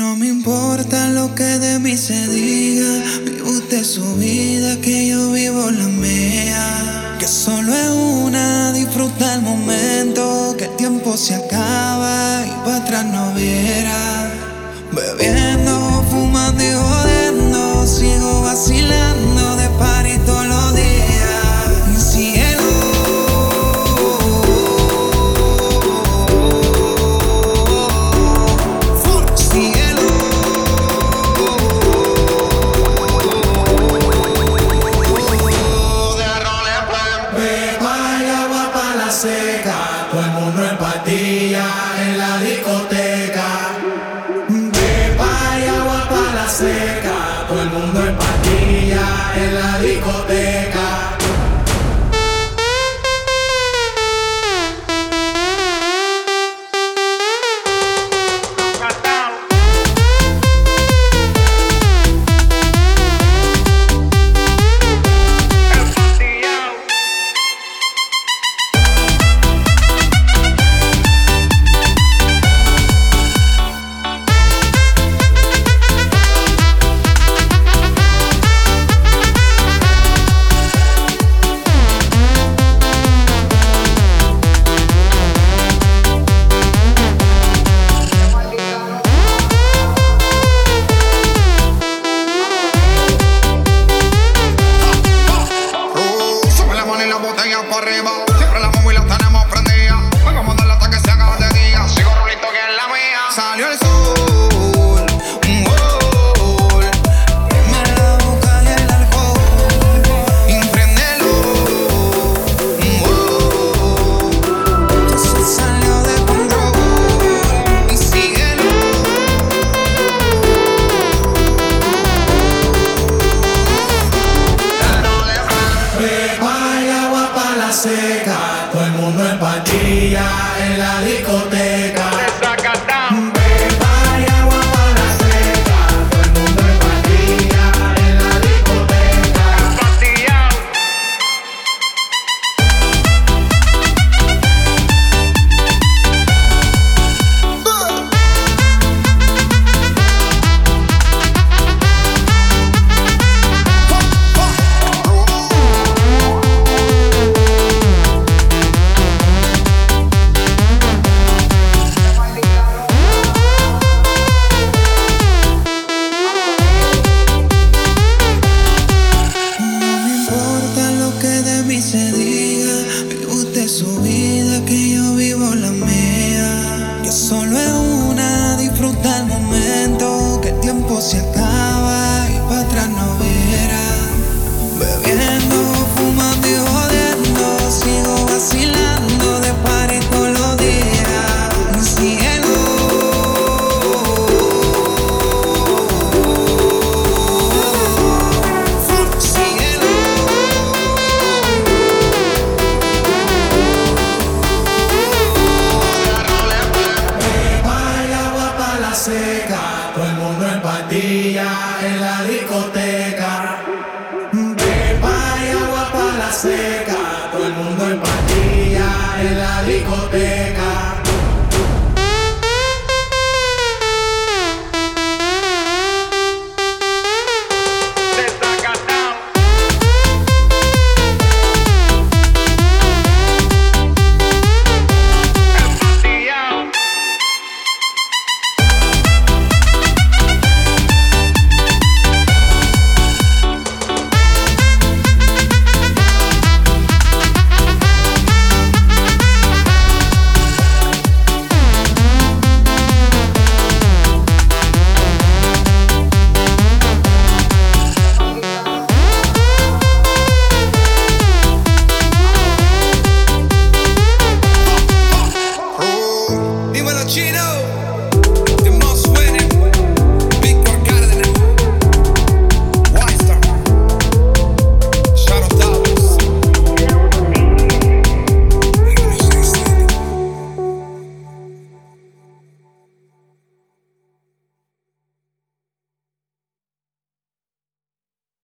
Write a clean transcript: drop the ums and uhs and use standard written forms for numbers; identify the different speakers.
Speaker 1: No me importa lo que de mí se diga, vive usted su vida, que yo vivo la mía. Que solo es una, disfruta el momento, que el tiempo se acaba y para atrás no viera. Bebiendo, fumando y jodiendo, sigo vacilando de party todos los días. Cielo, cielo,
Speaker 2: beba y agua pa' la seca, todo el mundo en patilla en la discoteca. Beba y agua pa' la seca, todo el mundo en patilla en la discoteca.
Speaker 3: Arriba, siempre la móvil la tenemos prendida. Vengo a mandarla hasta que se haga de día. Sigo rolito que es la mía. Salió el sol, un gol. Prende la boca y el alcohol. Y préndelo, un gol. Eso salió de control. Y síguelo.
Speaker 2: Beba y agua pa' la seca, todo el mundo en patilla en la discoteca. Beba y agua pa' la seca, todo el mundo en patilla en la discoteca.
Speaker 1: Se diga, vive usted su vida, que yo vivo la mía. Que solo es una, disfruta el momento, que el tiempo se acaba y para atrás no viera. Bebiendo, fumando y jodiendo, sigo vacilando de party todos los días. Cielo,
Speaker 2: seca, todo el mundo en patilla en la discoteca. Beba y agua pa' la seca, todo el mundo en patilla en la discoteca.